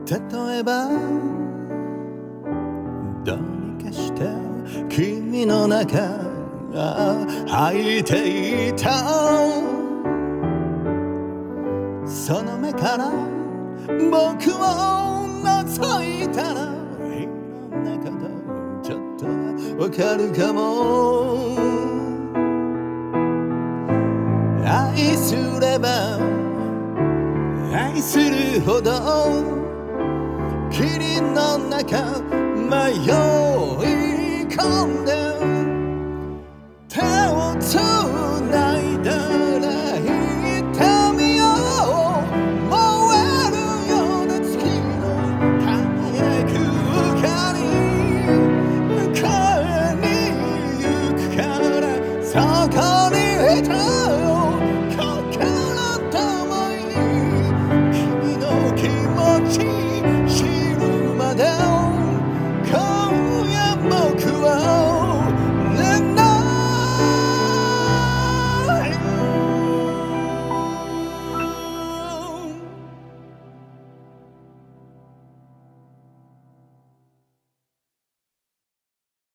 例えばどうにかして君の中入っていたその目から僕を覗いたらいろんなことちょっとわかるかも愛すれば愛するほど霧の中迷い込んで手をつないだら痛みを燃えるような月の輝く光迎えに行くからそこにいたよ